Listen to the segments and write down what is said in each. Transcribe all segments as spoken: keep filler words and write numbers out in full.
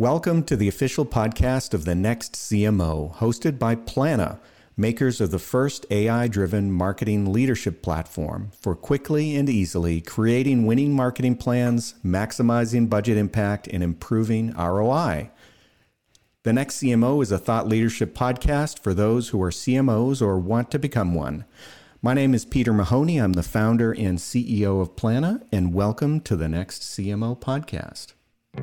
Welcome to the official podcast of The Next C M O, hosted by Plana, makers of the first A I-driven marketing leadership platform for quickly and easily creating winning marketing plans, maximizing budget impact, and improving R O I. The Next C M O is a thought leadership podcast for those who are C M Os or want to become one. My name is Peter Mahoney. I'm the founder and C E O of Plana, and welcome to the Next C M O podcast.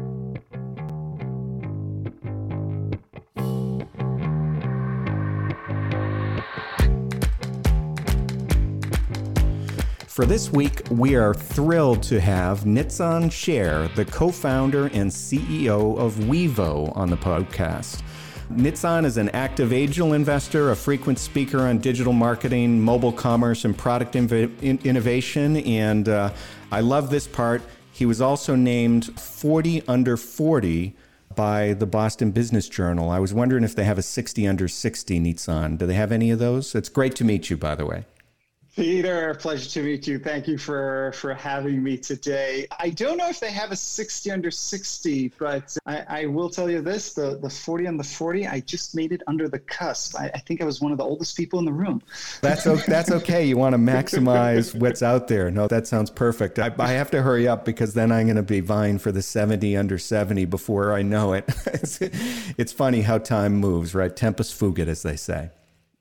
For this week, we are thrilled to have Nitzan Sher, the co-founder and C E O of Wevo, on the podcast. Nitzan is an active angel investor, a frequent speaker on digital marketing, mobile commerce, and product inv- in- innovation, and uh, I love this part. He was also named forty under forty by the Boston Business Journal. I was wondering if they have a sixty under sixty, Nitzan. Do they have any of those? It's great to meet you, by the way. Peter, pleasure to meet you. Thank you for, for having me today. I don't know if they have a sixty under sixty, but I, I will tell you this, the, the forty under forty, I just made it under the cusp. I, I think I was one of the oldest people in the room. That's, that's okay. You want to maximize what's out there. No, that sounds perfect. I, I have to hurry up because then I'm going to be vying for the seventy under seventy before I know it. it's, it's funny how time moves, right? Tempus fugit, as they say.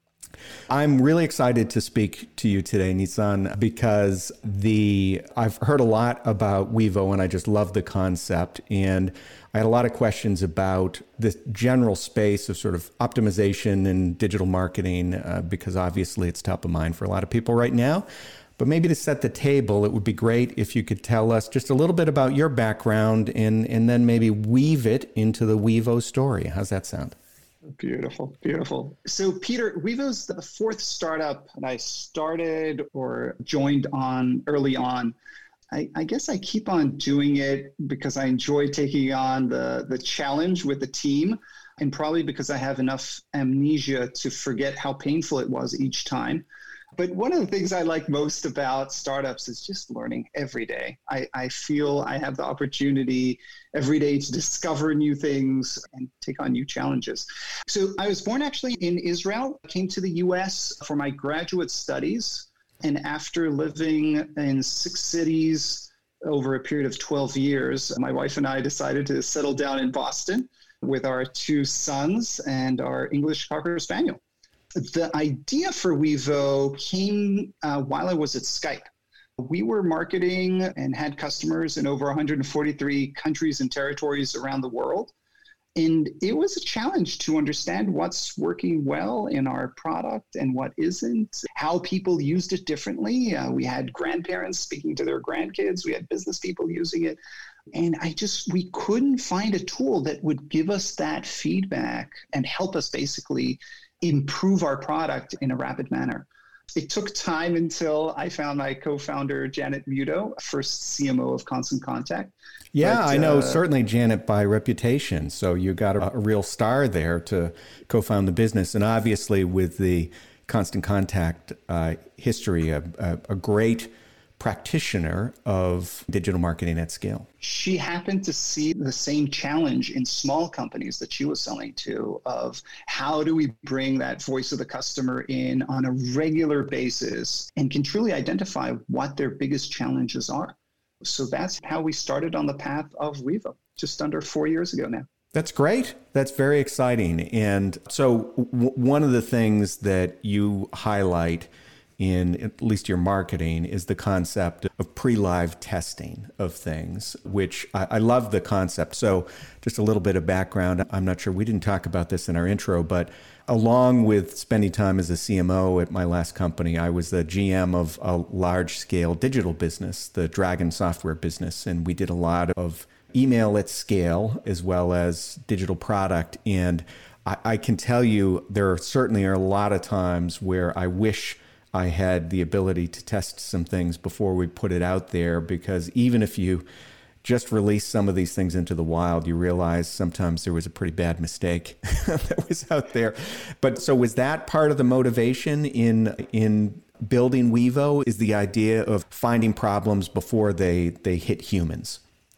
I'm really excited to speak to you today, Nitzan, because the I've heard a lot about Wevo and I just love the concept. And I had a lot of questions about the general space of sort of optimization and digital marketing, uh, because obviously it's top of mind for a lot of people right now. But maybe to set the table, it would be great if you could tell us just a little bit about your background and, and then maybe weave it into the Wevo story. How's that sound? Beautiful, beautiful. So Peter, Wevo's the fourth startup that I started or joined on early on. I, I guess I keep on doing it because I enjoy taking on the, the challenge with the team, and probably because I have enough amnesia to forget how painful it was each time. But one of the things I like most about startups is just learning every day. I, I feel I have the opportunity every day to discover new things and take on new challenges. So I was born actually in Israel, came to the U S for my graduate studies. And after living in six cities over a period of twelve years, my wife and I decided to settle down in Boston with our two sons and our English Cocker Spaniel. The idea for Wevo came uh, while I was at Skype. We were marketing and had customers in over one hundred forty-three countries and territories around the world. And it was a challenge to understand what's working well in our product and what isn't, how people used it differently. Uh, we had grandparents speaking to their grandkids. We had business people using it. And I just, we couldn't find a tool that would give us that feedback and help us basically improve our product in a rapid manner. It took time until I found my co-founder, Janet Muto, first C M O of Constant Contact. Yeah, but, I know uh, certainly Janet by reputation. So you got a, a real star there to co-found the business. And obviously with the Constant Contact uh, history, a, a, a great practitioner of digital marketing at scale. She happened to see the same challenge in small companies that she was selling to of how do we bring that voice of the customer in on a regular basis and can truly identify what their biggest challenges are. So that's how we started on the path of Wevo just under four years ago now. That's great. That's very exciting. And so w- one of the things that you highlight in at least your marketing is the concept of pre-live testing of things, which I, I love the concept. So just a little bit of background. I'm not sure, we didn't talk about this in our intro, but along with spending time as a C M O at my last company, I was the G M of a large-scale digital business, the Dragon software business, and we did a lot of email at scale as well as digital product. And I, I can tell you there are certainly are a lot of times where I wish I had the ability to test some things before we put it out there, because even if you just release some of these things into the wild, you realize sometimes there was a pretty bad mistake that was out there. But so was that part of the motivation in in building Wevo, is the idea of finding problems before they, they hit humans?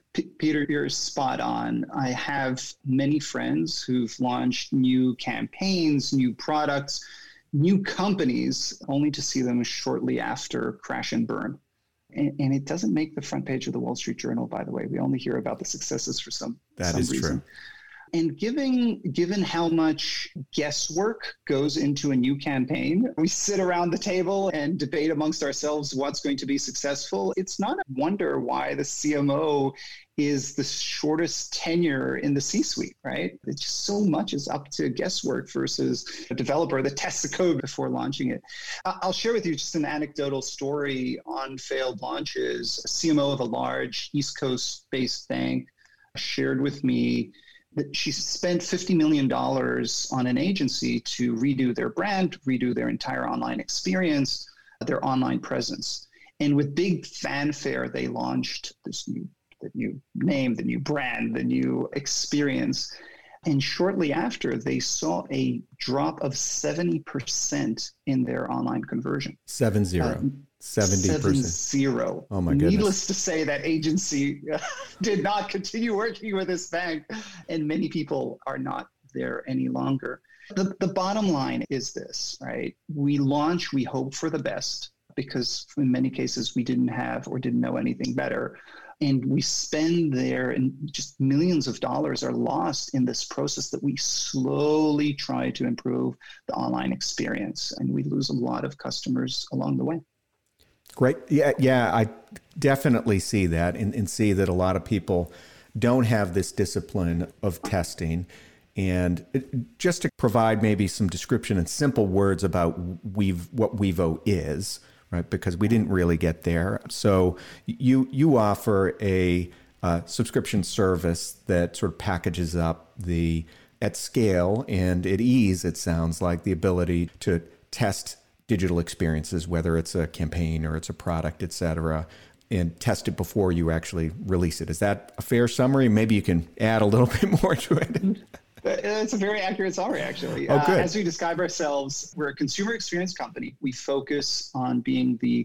P- Peter, you're spot on. I have many friends who've launched new campaigns, new products, new companies, only to see them shortly after crash and burn. And, and it doesn't make the front page of the Wall Street Journal, by the way. We only hear about the successes for some, that some is reason. True. And given, given how much guesswork goes into a new campaign, we sit around the table and debate amongst ourselves what's going to be successful. It's not a wonder why the C M O is the shortest tenure in the C-suite, right? It's just so much is up to guesswork versus a developer that tests the code before launching it. I'll share with you just an anecdotal story on failed launches. A C M O of a large East Coast-based bank shared with me that she spent fifty million dollars on an agency to redo their brand, redo their entire online experience, their online presence. And with big fanfare, they launched this new, the new name, the new brand, the new experience. And shortly after, they saw a drop of seventy percent in their online conversion. Seven zero. Uh, seventy percent. Seven zero. Oh my goodness. Needless to say, that agency uh, did not continue working with this bank, and many people are not there any longer. The, the bottom line is this, right? We launch, we hope for the best, because in many cases we didn't have or didn't know anything better. And we spend there, and just millions of dollars are lost in this process that we slowly try to improve the online experience. And we lose a lot of customers along the way. Great. Yeah, yeah, I definitely see that and, and see that a lot of people don't have this discipline of testing. And it, just to provide maybe some description in simple words about we've, what Wevo is, right? Because we didn't really get there. So you you offer a uh, subscription service that sort of packages up the, at scale and at ease, it sounds like, the ability to test digital experiences, whether it's a campaign or it's a product, et cetera, and test it before you actually release it. Is that a fair summary? Maybe you can add a little bit more to it. It's a very accurate summary, actually. Oh, good. Uh, as we describe ourselves, we're a consumer experience company. We focus on being the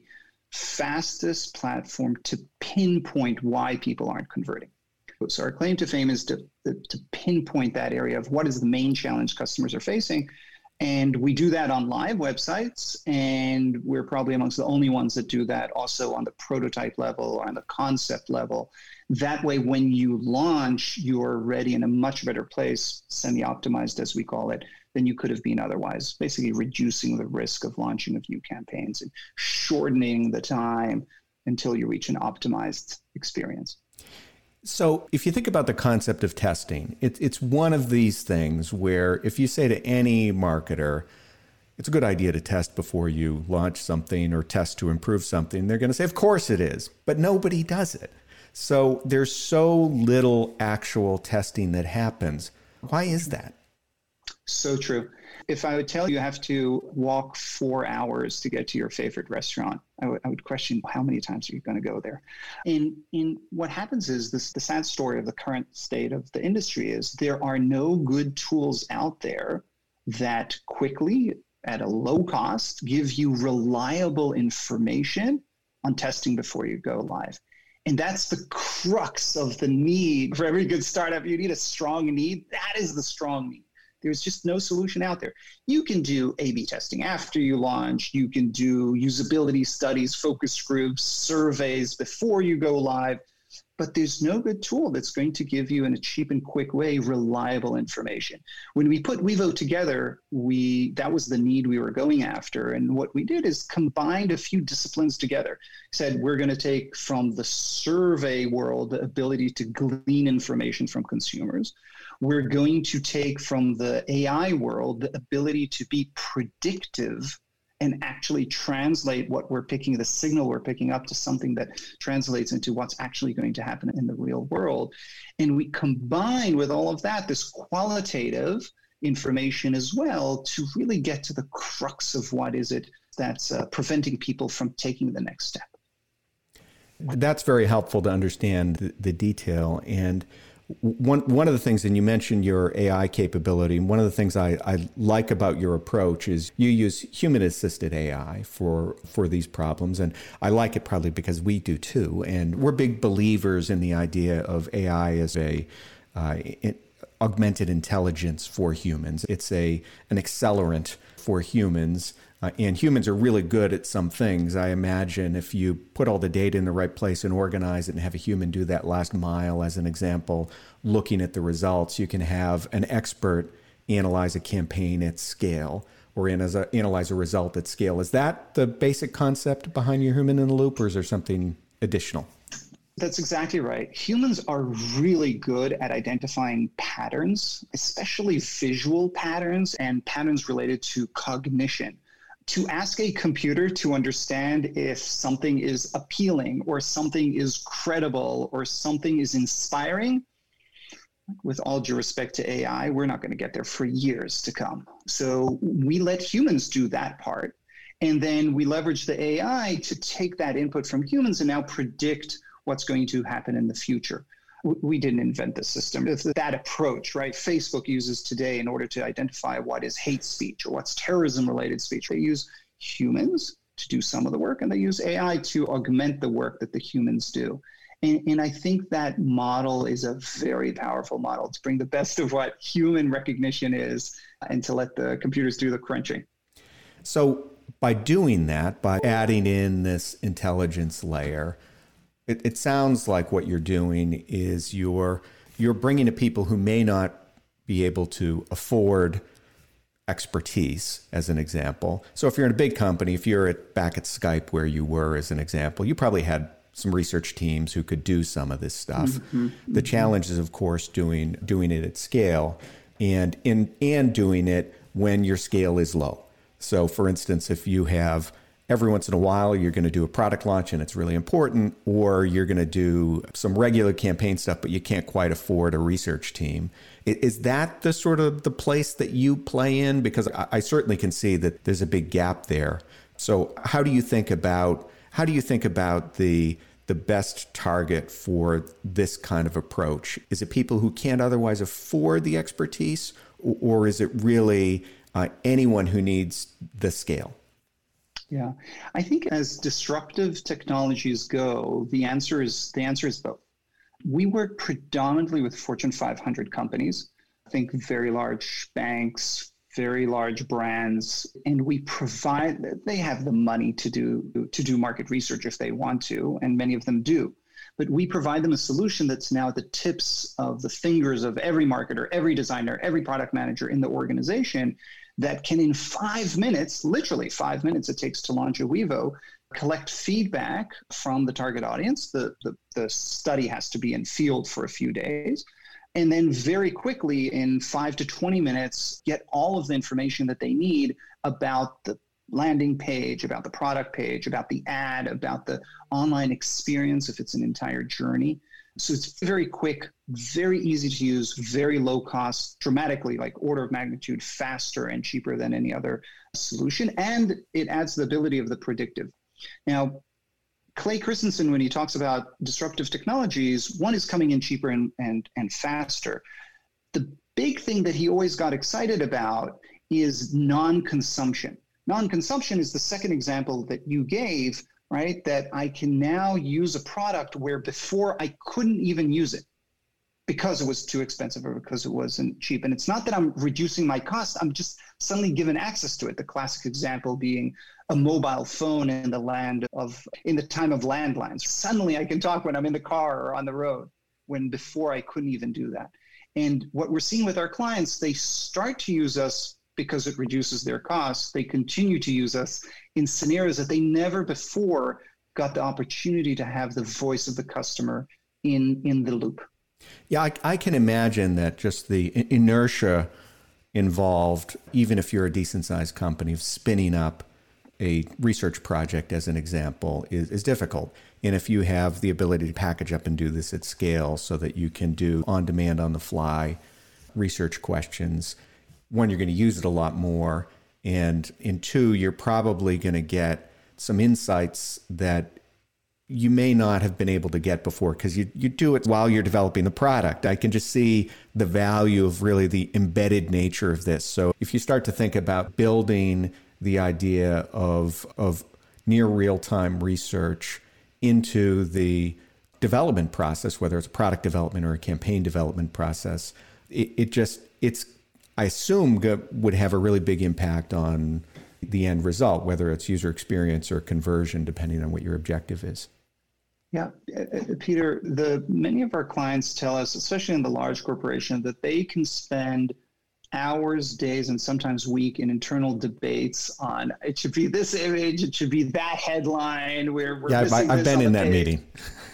fastest platform to pinpoint why people aren't converting. So our claim to fame is to, to pinpoint that area of what is the main challenge customers are facing. And we do that on live websites, and we're probably amongst the only ones that do that also on the prototype level or on the concept level. That way, when you launch, you're ready in a much better place, semi-optimized as we call it, than you could have been otherwise, basically reducing the risk of launching of new campaigns and shortening the time until you reach an optimized experience. So if you think about the concept of testing, it, it's one of these things where if you say to any marketer, it's a good idea to test before you launch something or test to improve something, they're going to say, of course it is, but nobody does it. So there's so little actual testing that happens. Why is that? So true. If I would tell you you have to walk four hours to get to your favorite restaurant, I, w- I would question how many times are you going to go there? And, and what happens is this, the sad story of the current state of the industry is there are no good tools out there that quickly, at a low cost, give you reliable information on testing before you go live. And that's the crux of the need. For every good startup, you need a strong need. That is the strong need. There's just no solution out there. You can do A B testing after you launch. You can do usability studies, focus groups, surveys before you go live. But there's no good tool that's going to give you, in a cheap and quick way, reliable information. When we put Wevo together, we that was the need we were going after. And what we did is combined a few disciplines together. Said we're going to take from the survey world the ability to glean information from consumers. We're going to take from the A I world the ability to be predictive and actually translate what we're picking, the signal we're picking up, to something that translates into what's actually going to happen in the real world. And we combine with all of that this qualitative information as well to really get to the crux of what is it that's uh, preventing people from taking the next step. That's very helpful to understand the, the detail. And one one of the things, and you mentioned your A I capability, and one of the things I, I like about your approach is you use human-assisted A I for for these problems, and I like it probably because we do too, and we're big believers in the idea of A I as a uh, it, augmented intelligence for humans. It's a an accelerant for humans. Uh, and humans are really good at some things. I imagine if you put all the data in the right place and organize it and have a human do that last mile, as an example, looking at the results, you can have an expert analyze a campaign at scale or analyze a result at scale. Is that the basic concept behind your human in the loop, or is there something additional? That's exactly right. Humans are really good at identifying patterns, especially visual patterns and patterns related to cognition. To ask a computer to understand if something is appealing or something is credible or something is inspiring, with all due respect to A I, we're not going to get there for years to come. So we let humans do that part. And then we leverage the A I to take that input from humans and now predict what's going to happen in the future. We didn't invent the system. It's that approach, right? Facebook uses today in order to identify what is hate speech or what's terrorism-related speech. They use humans to do some of the work, and they use A I to augment the work that the humans do. And, and I think that model is a very powerful model to bring the best of what human recognition is and to let the computers do the crunching. So by doing that, by adding in this intelligence layer, It, it sounds like what you're doing is you're you're bringing to people who may not be able to afford expertise, as an example. So if you're in a big company, if you're at, back at Skype where you were, as an example, you probably had some research teams who could do some of this stuff. Mm-hmm. The challenge is, of course, doing doing it at scale and in and doing it when your scale is low. So, for instance, if you have every once in a while, you're going to do a product launch and it's really important, or you're going to do some regular campaign stuff, but you can't quite afford a research team. Is that the sort of the place that you play in? Because I certainly can see that there's a big gap there. So how do you think about how do you think about the the best target for this kind of approach? Is it people who can't otherwise afford the expertise, or is it really uh, anyone who needs the scale? Yeah, I think as disruptive technologies go, the answer is the answer is both. We work predominantly with Fortune five hundred companies, I think very large banks, very large brands, and we provide, they have the money to do to do market research if they want to, and many of them do. But we provide them a solution that's now at the tips of the fingers of every marketer, every designer, every product manager in the organization, that can in five minutes, literally five minutes it takes to launch a Wevo, collect feedback from the target audience. The, the, the study has to be in field for a few days. And then very quickly, in five to twenty minutes, get all of the information that they need about the landing page, about the product page, about the ad, about the online experience, if it's an entire journey. So it's very quick, very easy to use, very low cost, dramatically, like order of magnitude faster and cheaper than any other solution. And it adds the ability of the predictive. Now, Clay Christensen, when he talks about disruptive technologies, one is coming in cheaper and, and, and faster. The big thing that he always got excited about is non-consumption. Non-consumption is the second example that you gave, right? That I can now use a product where before I couldn't even use it because it was too expensive or because it wasn't cheap. And it's not that I'm reducing my cost, I'm just suddenly given access to it. The classic example being a mobile phone in the land of, in the time of landlines. Suddenly I can talk when I'm in the car or on the road, when before I couldn't even do that. And what we're seeing with our clients, they start to use us because it reduces their costs. They continue to use us in scenarios that they never before got the opportunity to have the voice of the customer in, in the loop. Yeah, I, I can imagine that just the inertia involved, even if you're a decent sized company, of spinning up a research project, as an example, is, is difficult. And if you have the ability to package up and do this at scale so that you can do on demand, on the fly research questions, one, you're going to use it a lot more. And in two, you're probably going to get some insights that you may not have been able to get before because you, you do it while you're developing the product. I can just see the value of really the embedded nature of this. So if you start to think about building the idea of, of near real-time research into the development process, whether it's a product development or a campaign development process, it, it just, it's, I assume would have a really big impact on the end result, whether it's user experience or conversion, depending on what your objective is. Yeah, Peter, the many of our clients tell us, especially in the large corporation, that they can spend hours, days, and sometimes week in internal debates on it should be this image, it should be that headline. We're, we're yeah, I've, I've been in that page. meeting.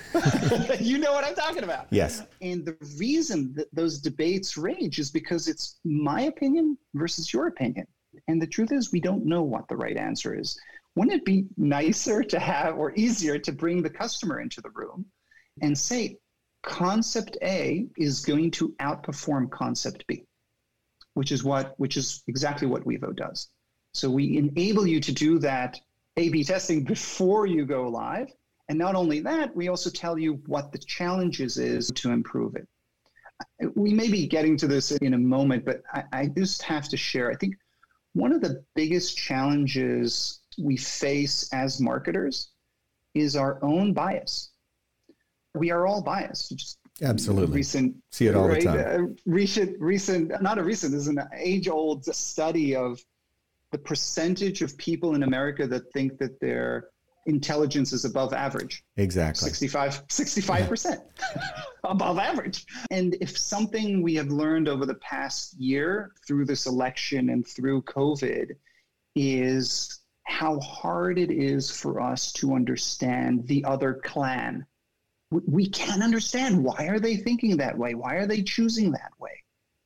You know what I'm talking about. Yes. And the reason that those debates rage is because it's my opinion versus your opinion. And the truth is, we don't know what the right answer is. Wouldn't it be nicer to have, or easier to bring the customer into the room and say, concept A is going to outperform concept B, which is what, which is exactly what Wevo does. So we enable you to do that A B testing before you go live. And not only that, we also tell you what the challenges is to improve it. We may be getting to this in a moment, but I, I just have to share. I think one of the biggest challenges we face as marketers is our own bias. We are all biased. Just Absolutely. Recent, See it all right? the time. Uh, recent, recent, not a recent, is an age-old study of the percentage of people in America that think that their intelligence is above average. Exactly. sixty-five, sixty-five percent above average. And if something we have learned over the past year through this election and through COVID is how hard it is for us to understand the other clan. We can't understand, why are they thinking that way? Why are they choosing that way?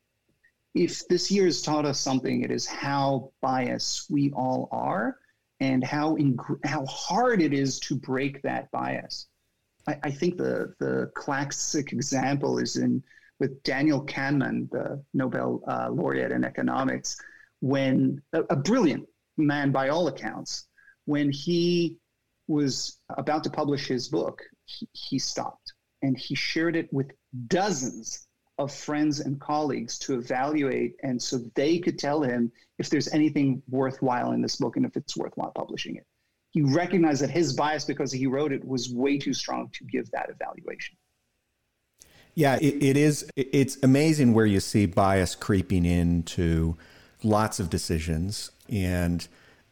If this year has taught us something, it is how biased we all are and how in, how hard it is to break that bias. I, I think the, the classic example is in with Daniel Kahneman, the Nobel uh, laureate in economics, when a, a brilliant man by all accounts, when he was about to publish his book, he, he stopped and he shared it with dozens of friends and colleagues to evaluate, and so they could tell him if there's anything worthwhile in this book and if it's worthwhile publishing it. He recognized that his bias, because he wrote it, was way too strong to give that evaluation. Yeah, it, it is. It's amazing where you see bias creeping into lots of decisions. And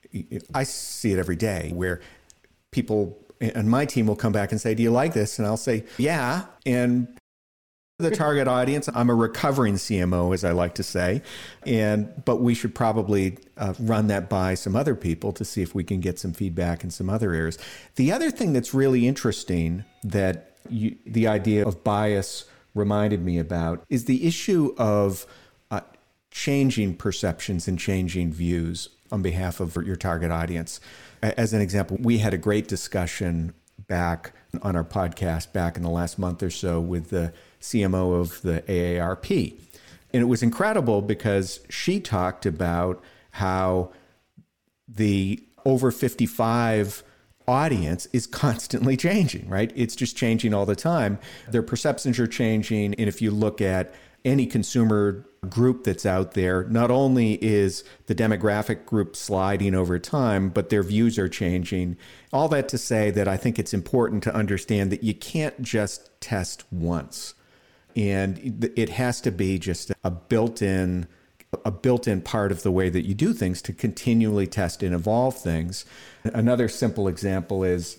I see it every day where people and my team will come back and say, do you like this? And I'll say, yeah. And the target audience, I'm a recovering C M O, as I like to say, and but we should probably uh, run that by some other people to see if we can get some feedback in some other areas. The other thing that's really interesting that you, the idea of bias reminded me about is the issue of uh, changing perceptions and changing views on behalf of your target audience. As an example, we had a great discussion back on our podcast back in the last month or so with the C M O of the A A R P. And it was incredible because she talked about how the over fifty-five audience is constantly changing, right? It's just changing all the time. Their perceptions are changing. And if you look at any consumer group that's out there, not only is the demographic group sliding over time, but their views are changing. All that to say that I think it's important to understand that you can't just test once. And it has to be just a built-in a built-in part of the way that you do things to continually test and evolve things. Another simple example is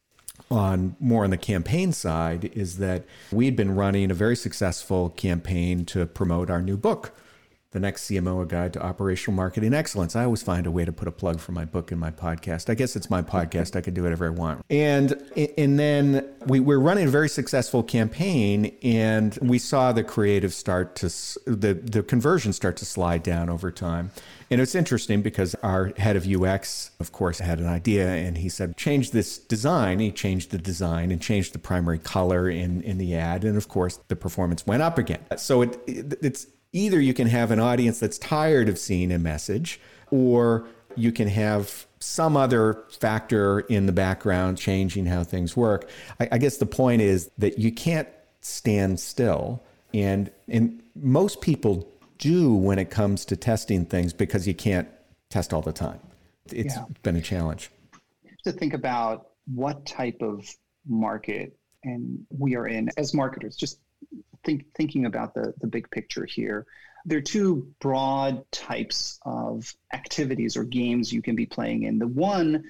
on more on the campaign side is that we'd been running a very successful campaign to promote our new book, The Next C M O, A Guide to Operational Marketing Excellence. I always find a way to put a plug for my book in my podcast. I guess it's my podcast. I can do whatever I want. And and then we were running a very successful campaign, and we saw the creative start to, the, the conversion start to slide down over time. And it's interesting because our head of U X, of course, had an idea, and he said, change this design. He changed the design and changed the primary color in, in the ad. And of course, the performance went up again. So it, it it's either you can have an audience that's tired of seeing a message, or You can have some other factor in the background changing how things work. I, I guess the point is that you can't stand still. And, and most people do when it comes to testing things because you can't test all the time. It's yeah. been a challenge. To think about what type of market and we are in as marketers, just think, thinking about the, the big picture here. There are two broad types of activities or games you can be playing in. The one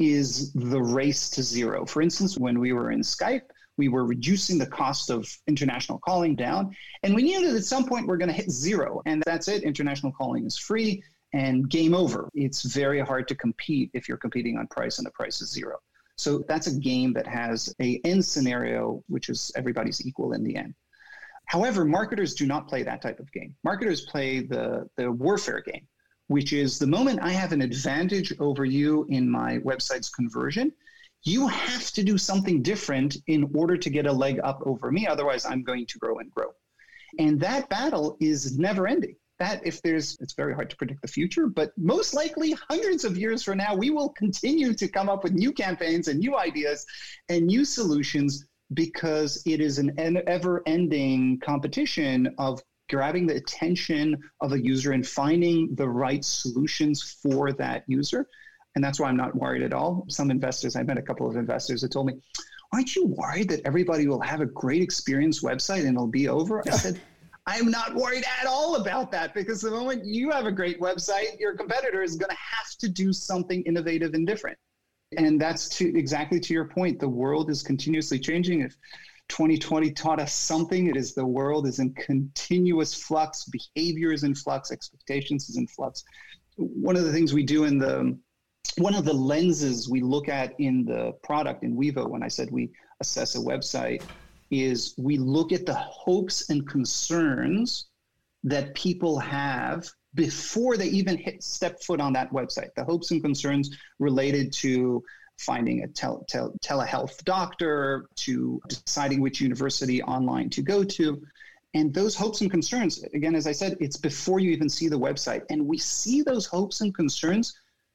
is the race to zero. For instance, when we were in Skype, we were reducing the cost of international calling down, and we knew that at some point we're going to hit zero, and that's it. International calling is free and game over. It's very hard to compete if you're competing on price and the price is zero. So that's a game that has a end scenario, which is everybody's equal in the end. However, marketers do not play that type of game. Marketers play the, the warfare game, which is the moment I have an advantage over you in my website's conversion, you have to do something different in order to get a leg up over me. Otherwise, I'm going to grow and grow. And that battle is never ending. That if there's, it's very hard to predict the future, but most likely hundreds of years from now, we will continue to come up with new campaigns and new ideas and new solutions, because it is an ever-ending competition of grabbing the attention of a user and finding the right solutions for that user. And that's why I'm not worried at all. Some investors, I met a couple of investors that told me, aren't you worried that everybody will have a great experience website and it'll be over? I said, I'm not worried at all about that, because the moment you have a great website, your competitor is going to have to do something innovative and different. And that's to exactly to your point. The world is continuously changing. If twenty twenty taught us something, it is the world is in continuous flux. Behavior is in flux. Expectations is in flux. One of the things we do in the, one of the lenses we look at in the product in Wevo, when I said we assess a website, is we look at the hopes and concerns that people have before they even hit step foot on that website. The hopes and concerns related to finding a tel- tel- telehealth doctor, to deciding which university online to go to. And those hopes and concerns, again, as I said, it's before you even see the website. And we see those hopes and concerns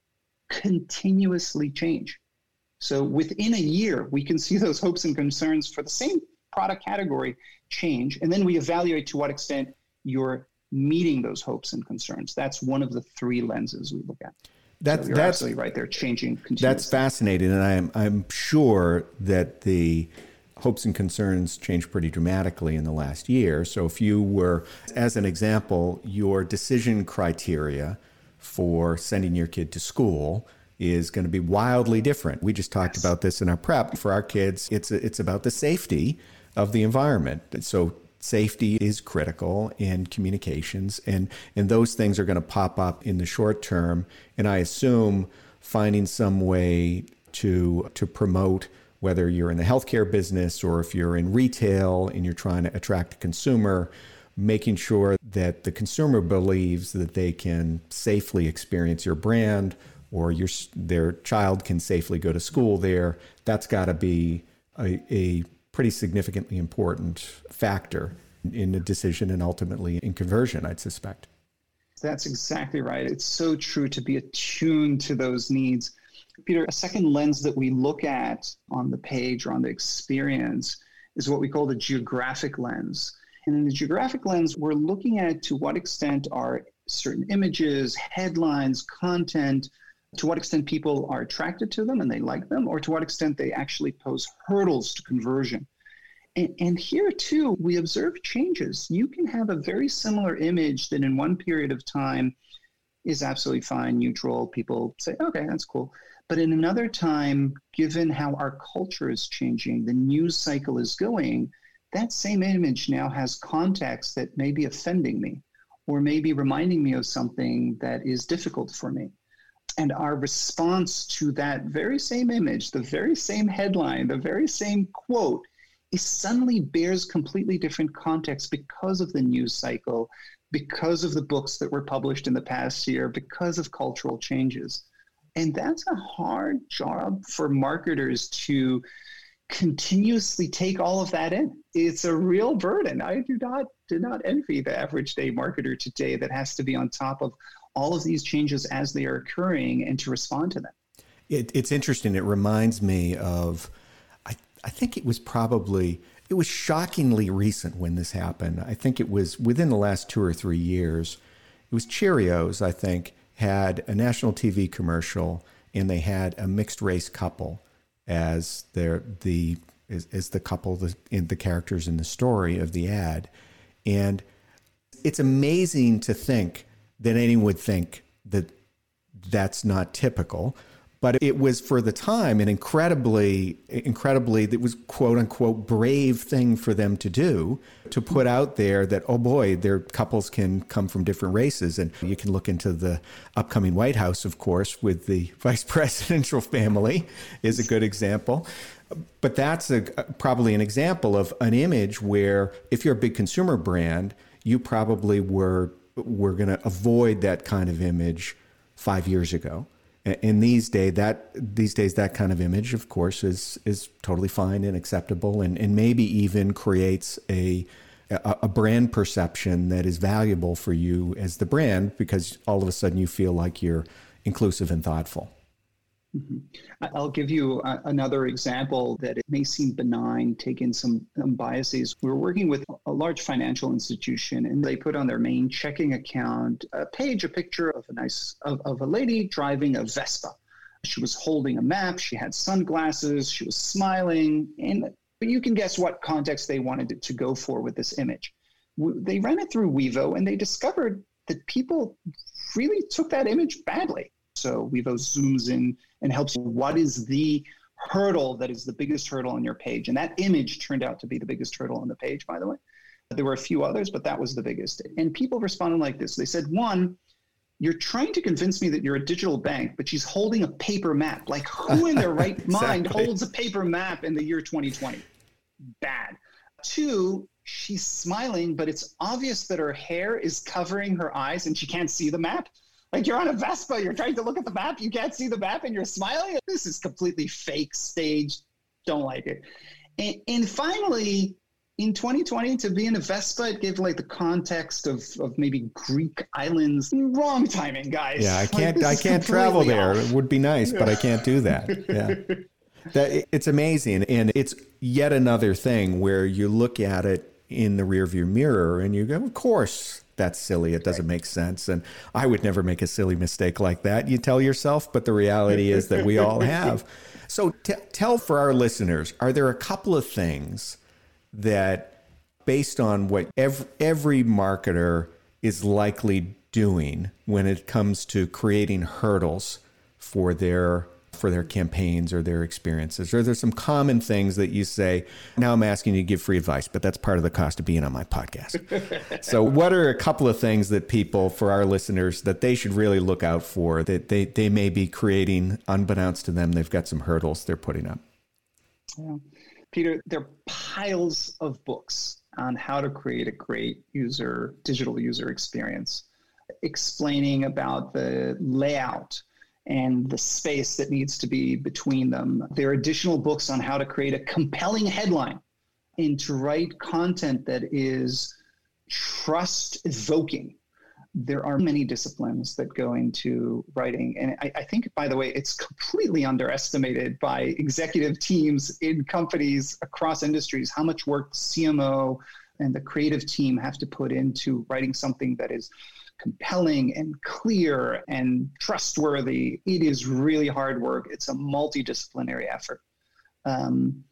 continuously change. So within a year, we can see those hopes and concerns for the same product category change. And then we evaluate to what extent you're meeting those hopes and concerns. That's one of the three lenses we look at. That's, so you're that's absolutely right. They're changing continuously. That's fascinating. And I'm, I'm sure that the hopes and concerns changed pretty dramatically in the last year. So if you were, as an example, your decision criteria for sending your kid to school is going to be wildly different. We just talked yes. about this in our prep. For our kids, it's it's about the safety of the environment. So safety is critical in communications, and, and those things are going to pop up in the short term. And I assume finding some way to to promote, whether you're in the healthcare business or if you're in retail and you're trying to attract a consumer, making sure that the consumer believes that they can safely experience your brand, or your their child can safely go to school there. That's got to be a, a pretty significantly important factor in the decision and ultimately in conversion, I'd suspect. That's exactly right. It's so true to be attuned to those needs. Peter, a second lens that we look at on the page or on the experience is what we call the geographic lens. And in the geographic lens, we're looking at to what extent are certain images, headlines, content, to what extent people are attracted to them and they like them, or to what extent they actually pose hurdles to conversion. And, and here too, we observe changes. You can have a very similar image that in one period of time is absolutely fine, neutral. People say, okay, that's cool. But in another time, given how our culture is changing, the news cycle is going, that same image now has context that may be offending me or maybe reminding me of something that is difficult for me. And our response to that very same image, the very same headline, the very same quote, is suddenly bears completely different context because of the news cycle, because of the books that were published in the past year, because of cultural changes. And that's a hard job for marketers to continuously take all of that in. It's a real burden. I do not do not envy the average day marketer today that has to be on top of all of these changes as they are occurring and to respond to them. It, it's interesting. It reminds me of, I, I think it was probably, it was shockingly recent when this happened. I think it was within the last two or three years. It was Cheerios, I think, had a national T V commercial, and they had a mixed race couple as their the as, as the couple the, in the characters in the story of the ad. And it's amazing to think that anyone would think that that's not typical. But it was, for the time, an incredibly, incredibly, it was quote unquote brave thing for them to do, to put out there that, oh boy, their couples can come from different races. And you can look into the upcoming White House, of course, with the vice presidential family is a good example. But that's a, probably an example of an image where, if you're a big consumer brand, you probably were, were going to avoid that kind of image five years ago. And these days, that these days, that kind of image, of course, is is totally fine and acceptable, and, and maybe even creates a, a a brand perception that is valuable for you as the brand, because all of a sudden you feel like you're inclusive and thoughtful. Mm-hmm. I'll give you a, another example that it may seem benign, take in some um, biases. We were working with a large financial institution, and they put on their main checking account a page, a picture of a nice of, of a lady driving a Vespa. She was holding a map. She had sunglasses. She was smiling, and you can guess what context they wanted it to go for with this image. They ran it through Wevo, and they discovered that people really took that image badly. So Wevo zooms in and helps you. What is the hurdle that is the biggest hurdle on your page? And that image turned out to be the biggest hurdle on the page, by the way. There were a few others, but that was the biggest. And people responded like this. They said, one, you're trying to convince me that you're a digital bank, but she's holding a paper map. Like, who in their right exactly. mind holds a paper map in the year twenty twenty? Bad. Two, she's smiling, but it's obvious that her hair is covering her eyes and she can't see the map. Like, you're on a Vespa, you're trying to look at the map, you can't see the map, and you're smiling. This is completely fake, staged. Don't like it. And, and finally, in twenty twenty, to be in a Vespa, it gave like the context of, of maybe Greek islands. Wrong timing, guys. Yeah, I can't. Like, I can't travel there. off. It would be nice, but I can't do that. Yeah, that it's amazing, and it's yet another thing where you look at it in the rearview mirror and you go, of course. That's silly. It doesn't make sense. And I would never make a silly mistake like that. You tell yourself, but the reality is that we all have. So t- tell for our listeners, are there a couple of things that, based on what every, every marketer is likely doing when it comes to creating hurdles for their for their campaigns or their experiences? Or there's some common things that you say, now I'm asking you to give free advice, but that's part of the cost of being on my podcast. So what are a couple of things that people, for our listeners, that they should really look out for, that they, they may be creating unbeknownst to them? They've got some hurdles they're putting up. Yeah. Peter, there are piles of books on how to create a great user, digital user experience, explaining about the layout and the space that needs to be between them. There are additional books on how to create a compelling headline and to write content that is trust-evoking. There are many disciplines that go into writing. And I, I think, by the way, it's completely underestimated by executive teams in companies across industries, how much work C M O and the creative team have to put into writing something that is compelling and clear and trustworthy. It is really hard work. It's a multidisciplinary effort. Um,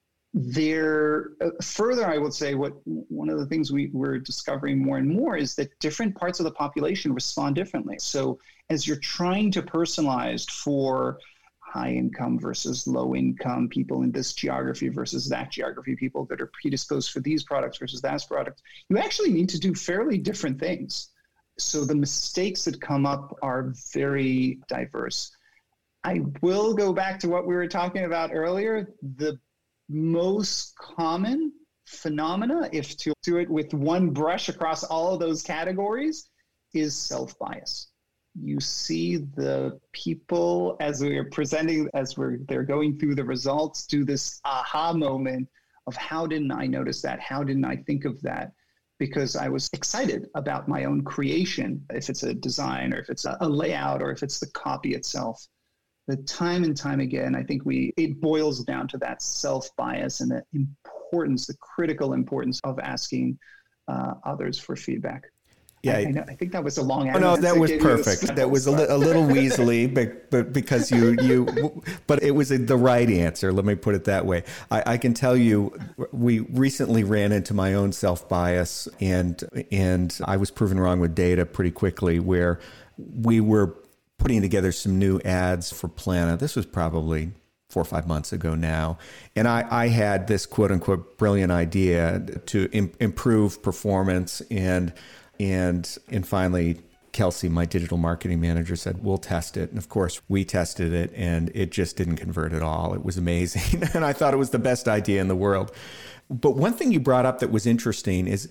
there, uh, further, I would say what one of the things we, we're discovering more and more is that different parts of the population respond differently. So as you're trying to personalize for high income versus low income people in this geography versus that geography, people that are predisposed for these products versus that product, you actually need to do fairly different things. So the mistakes that come up are very diverse. I will go back to what we were talking about earlier. The most common phenomena, if to do it with one brush across all of those categories, is self-bias. you see the people as we are presenting, as we're they're going through the results, do this aha moment of how didn't I notice that? How didn't I think of that? Because I was excited about my own creation, if it's a design or if it's a, a layout or if it's the copy itself. The time and time again, I think we it boils down to that self-bias and the importance, the critical importance of asking uh, others for feedback. Yeah, I, I, know, I think that was a long answer. Oh, no, that was perfect. That was a, li- a little weaselly, but, but because you, you, but it was a, the right answer. Let me put it that way. I, I can tell you, we recently ran into my own self-bias, and and I was proven wrong with data pretty quickly, where we were putting together some new ads for Plana. This was probably four or five months ago now. And I, I had this quote unquote brilliant idea to im- improve performance. And, and, and finally, Kelsey, my digital marketing manager, said, we'll test it. And of course, we tested it and it just didn't convert at all. It was amazing. And I thought it was the best idea in the world. But one thing you brought up that was interesting is,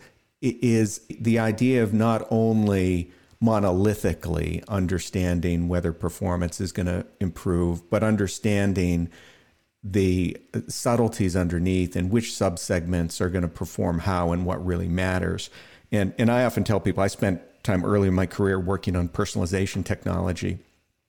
is the idea of not only monolithically understanding whether performance is going to improve, but understanding the subtleties underneath and which subsegments are going to perform how and what really matters. And and I often tell people, I spent time early in my career working on personalization technology.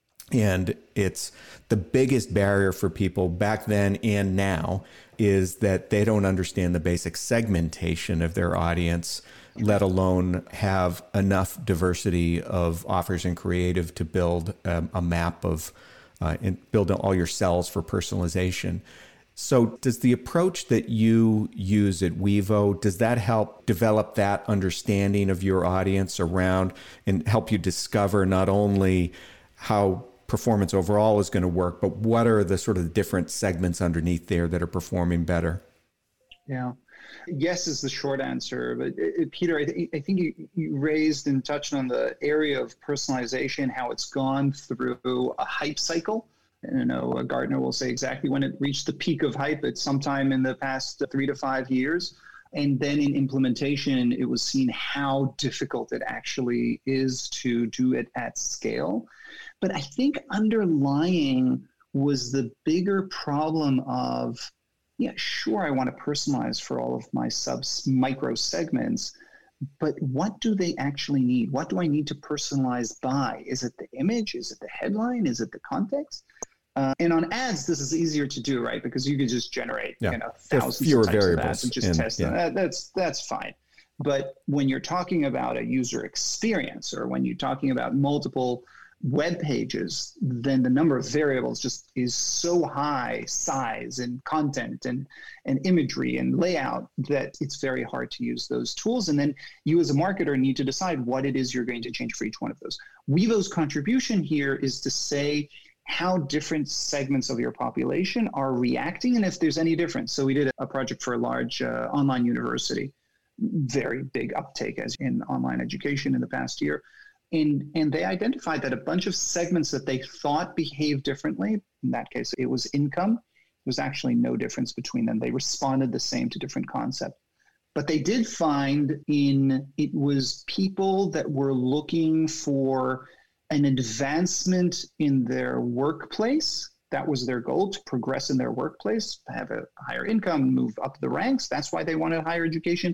And it's the biggest barrier for people back then and now is that they don't understand the basic segmentation of their audience, let alone have enough diversity of offers and creative to build um, a map of uh, and build all your cells for personalization. So does the approach that you use at Wevo, does that help develop that understanding of your audience around and help you discover not only how performance overall is going to work, but what are the sort of different segments underneath there that are performing better? Yeah. Yes is the short answer. But uh, Peter, I, th- I think you, you raised and touched on the area of personalization, how it's gone through a hype cycle. And I know uh, Gartner will say exactly when it reached the peak of hype. It's sometime in the past three to five years. And then in implementation, it was seen how difficult it actually is to do it at scale. But I think underlying was the bigger problem of, yeah, sure, I want to personalize for all of my subs micro segments, but what do they actually need? What do I need to personalize by? Is it the image? Is it the headline? Is it the context? Uh, and on ads, this is easier to do, right? Because you can just generate, yeah. you know, thousands fewer of types variables of ads and just and, test yeah. them. That, that's that's fine. But when you're talking about a user experience, or when you're talking about multiple web pages, then the number of variables just is so high, size and content and, and imagery and layout, that it's very hard to use those tools. And then you as a marketer need to decide what it is you're going to change for each one of those. Wevo's contribution here is to say how different segments of your population are reacting and if there's any difference. So we did a project for a large uh, online university, very big uptake as in online education in the past year. And, and they identified that a bunch of segments that they thought behaved differently, in that case, it was income. There was actually no difference between them. They responded the same to different concepts. But they did find in it was people that were looking for an advancement in their workplace. That was their goal, to progress in their workplace, have a higher income, move up the ranks. That's why they wanted higher education,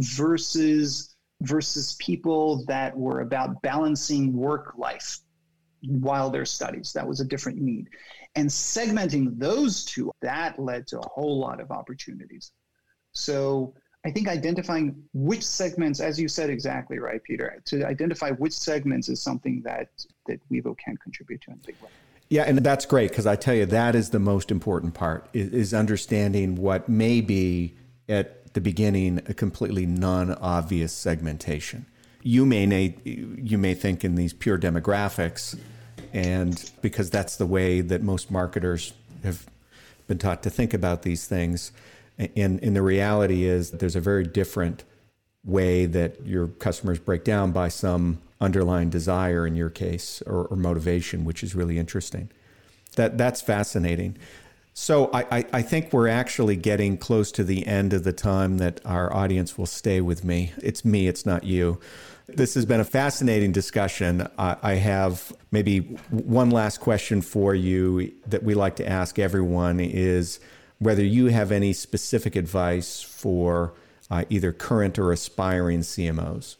versus versus people that were about balancing work life while their studies. That was a different need. And segmenting those two, that led to a whole lot of opportunities. So I think identifying which segments, as you said exactly right, Peter, to identify which segments is something that, that Wevo can contribute to in a big way. Yeah, and that's great, because I tell you, that is the most important part, is, is understanding what may be at the beginning a completely non-obvious segmentation. You may you may think in these pure demographics, and because that's the way that most marketers have been taught to think about these things. And, and the reality is that there's a very different way that your customers break down by some underlying desire in your case, or, or motivation, which is really interesting. That that's fascinating. So I, I, I think we're actually getting close to the end of the time that our audience will stay with me. It's me, it's not you. This has been a fascinating discussion. I, I have maybe one last question for you that we like to ask everyone is whether you have any specific advice for uh, either current or aspiring C M Os.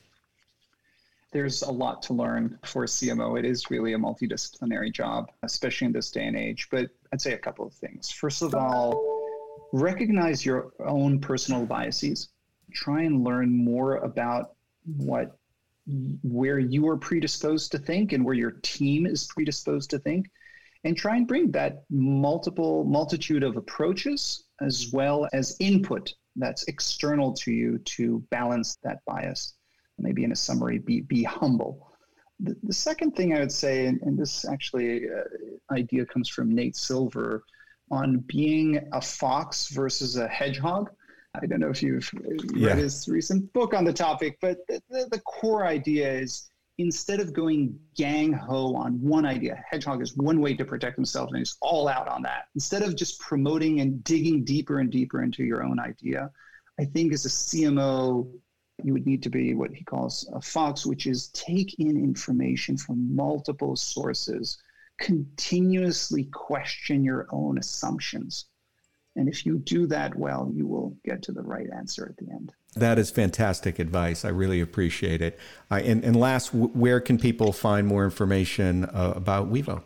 There's a lot to learn for a C M O. It is really a multidisciplinary job, especially in this day and age. But I'd say a couple of things. First of all, recognize your own personal biases. Try and learn more about what, where you are predisposed to think and where your team is predisposed to think, and try and bring that multiple multitude of approaches as well as input that's external to you to balance that bias. Maybe in a summary, be be humble. The, the second thing I would say, and, and this actually uh, idea comes from Nate Silver, on being a fox versus a hedgehog. I don't know if you've read yeah. his recent book on the topic, but the, the, the core idea is instead of going gang-ho on one idea, hedgehog is one way to protect himself and he's all out on that. Instead of just promoting and digging deeper and deeper into your own idea, I think as a C M O, you would need to be what he calls a fox, which is take in information from multiple sources, continuously question your own assumptions. And if you do that well, you will get to the right answer at the end. That is fantastic advice. I really appreciate it. Uh, and, and last, w- where can people find more information uh, about Wevo?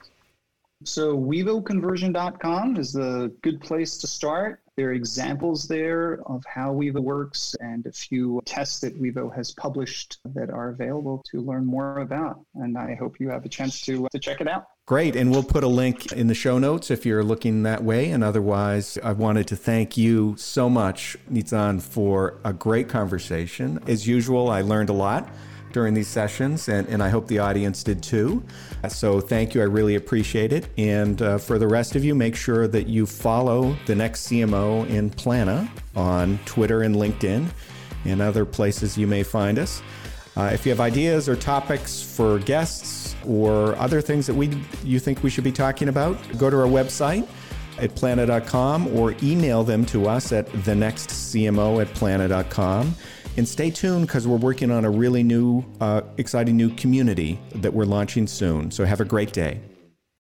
So wevo conversion dot com is the good place to start. There are examples there of how Wevo works and a few tests that Wevo has published that are available to learn more about. And I hope you have a chance to, to check it out. Great. And we'll put a link in the show notes if you're looking that way. And otherwise, I wanted to thank you so much, Nitzan, for a great conversation. As usual, I learned a lot during these sessions, and, and I hope the audience did too. So thank you. I really appreciate it. And uh, for the rest of you, make sure that you follow the next C M O in Plana on Twitter and LinkedIn and other places you may find us. Uh, if you have ideas or topics for guests or other things that we you think we should be talking about, go to our website at plana dot com or email them to us at the next C M O at plana dot com. And stay tuned because we're working on a really new, uh, exciting new community that we're launching soon. So have a great day.